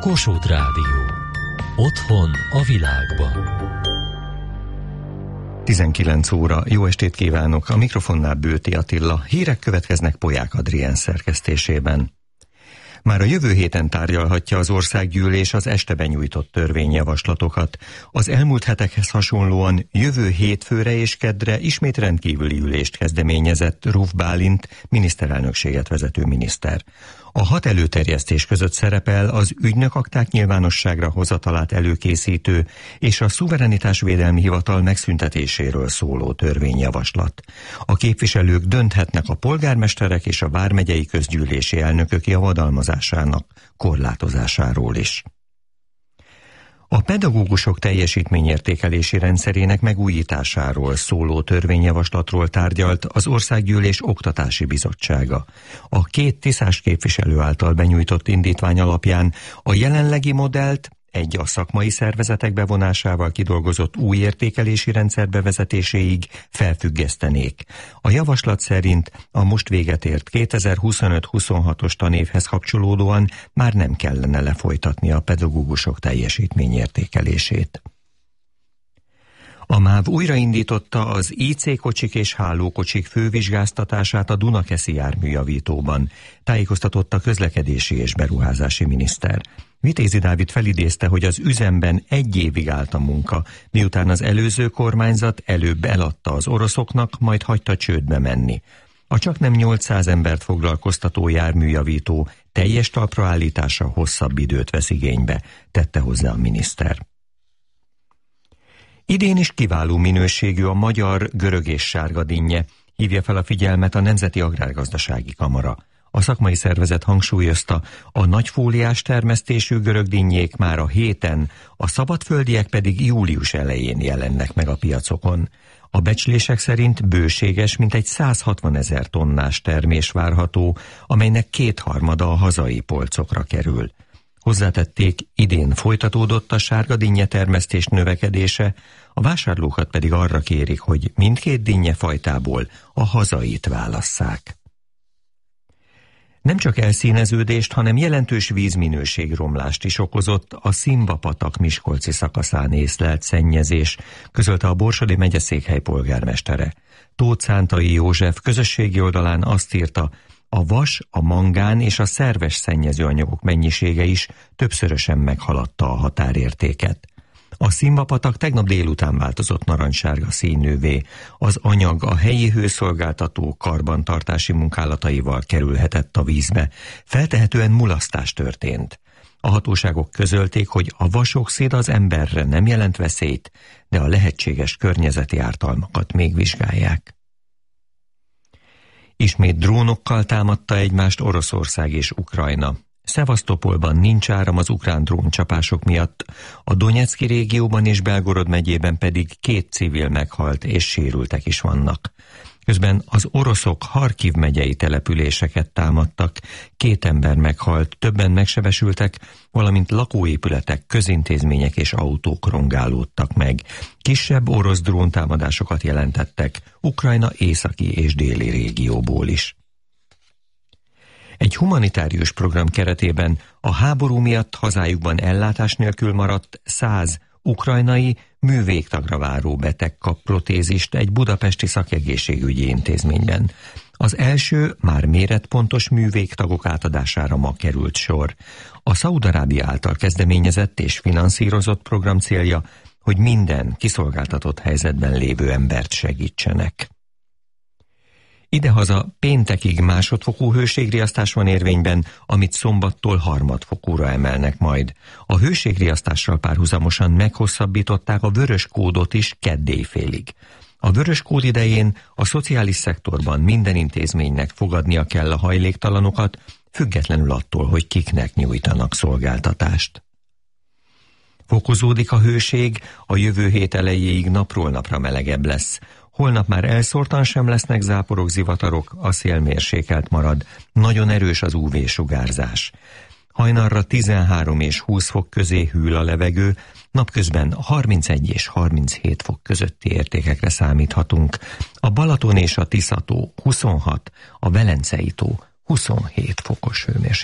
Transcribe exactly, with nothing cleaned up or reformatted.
Kossuth Rádió. Otthon a világban. tizenkilenc óra, jó estét kívánok! A mikrofonnál Bőti Attila. Hírek következnek Polyák Adrien szerkesztésében. Már a jövő héten tárgyalhatja az országgyűlés az este benyújtott törvényjavaslatokat. Az elmúlt hetekhez hasonlóan jövő hétfőre és keddre ismét rendkívüli ülést kezdeményezett Ruf Bálint, miniszterelnökséget vezető miniszter. A hat előterjesztés között szerepel az ügynökakták nyilvánosságra hozatalát előkészítő és a szuverenitásvédelmi hivatal megszüntetéséről szóló törvényjavaslat. A képviselők dönthetnek a polgármesterek és a vármegyei közgyűlési elnökök javadalmazásának korlátozásáról is. A pedagógusok teljesítményértékelési rendszerének megújításáról szóló törvényjavaslatról tárgyalt az Országgyűlés Oktatási Bizottsága. A két tiszás képviselő által benyújtott indítvány alapján a jelenlegi modellt egy a szakmai szervezetek bevonásával kidolgozott új értékelési rendszer bevezetéséig felfüggesztenék. A javaslat szerint a most véget ért kétezer-huszonöt-huszonhatos tanévhez kapcsolódóan már nem kellene lefolytatni a pedagógusok teljesítményértékelését. A MÁV újraindította az í cé kocsik és hálókocsik fővizsgáztatását a Dunakeszi járműjavítóban, tájékoztatott a közlekedési és beruházási miniszter. Vitézi Dávid felidézte, hogy az üzemben egy évig állt a munka, miután az előző kormányzat előbb eladta az oroszoknak, majd hagyta csődbe menni. A csaknem nyolcszáz embert foglalkoztató járműjavító teljes talpraállítása hosszabb időt vesz igénybe, tette hozzá a miniszter. Idén is kiváló minőségű a magyar görög és sárga dinnye, hívja fel a figyelmet a Nemzeti Agrárgazdasági Kamara. A szakmai szervezet hangsúlyozta, a nagyfóliás termesztésű görög dinnyék már a héten, a szabadföldiek pedig július elején jelennek meg a piacokon. A becslések szerint bőséges, mintegy száz hatvanezer tonnás termés várható, amelynek kétharmada a hazai polcokra kerül. Hozzátették, idén folytatódott a sárga dinnye termesztés növekedése, a vásárlókat pedig arra kérik, hogy mindkét dinnye fajtából a hazait válasszák. Nem csak elszíneződést, hanem jelentős vízminőségromlást is okozott a Szimba-patak miskolci szakaszán észlelt szennyezés, közölte a Borsodi megyeszékhely polgármestere. Tóth Szántai József közösségi oldalán azt írta, a vas, a mangán és a szerves szennyezőanyagok mennyisége is többszörösen meghaladta a határértéket. A Szimba-patak tegnap délután változott narancssárga színűvé. Az anyag a helyi hőszolgáltató karbantartási munkálataival kerülhetett a vízbe. Feltehetően mulasztás történt. A hatóságok közölték, hogy a vasoxid az emberre nem jelent veszélyt, de a lehetséges környezeti ártalmakat még vizsgálják. Ismét drónokkal támadta egymást Oroszország és Ukrajna. Szevasztopolban nincs áram az ukrán dróncsapások miatt, a Donetszki régióban és Belgorod megyében pedig két civil meghalt és sérültek is vannak. Közben az oroszok Harkiv megyei településeket támadtak, két ember meghalt, többen megsebesültek, valamint lakóépületek, közintézmények és autók rongálódtak meg. Kisebb orosz dróntámadásokat jelentettek Ukrajna északi és déli régióból is. Egy humanitárius program keretében a háború miatt hazájukban ellátás nélkül maradt száz ukrajnai művégtagra váró beteg kap protézist egy budapesti szakegészségügyi intézményben. Az első, már méretpontos művégtagok átadására ma került sor. A Szaúd-Arábia által kezdeményezett és finanszírozott program célja, hogy minden kiszolgáltatott helyzetben lévő embert segítsenek. Idehaza péntekig másodfokú hőségriasztás van érvényben, amit szombattól harmadfokúra emelnek majd. A hőségriasztással párhuzamosan meghosszabbították a vörös kódot is kedd éjfélig. A vörös kód idején a szociális szektorban minden intézménynek fogadnia kell a hajléktalanokat, függetlenül attól, hogy kiknek nyújtanak szolgáltatást. Fokozódik a hőség, a jövő hét elejéig napról napra melegebb lesz. Holnap már elszórtan sem lesznek záporok, zivatarok, a szél mérsékelt marad, nagyon erős az ú vé-sugárzás. Hajnalra tizenhárom és húsz fok közé hűl a levegő, napközben harmincegy és harminchét fok közötti értékekre számíthatunk. A Balaton és a Tisza-tó huszonhat, a Velencei-tó huszonhét fokos hőmérséklet.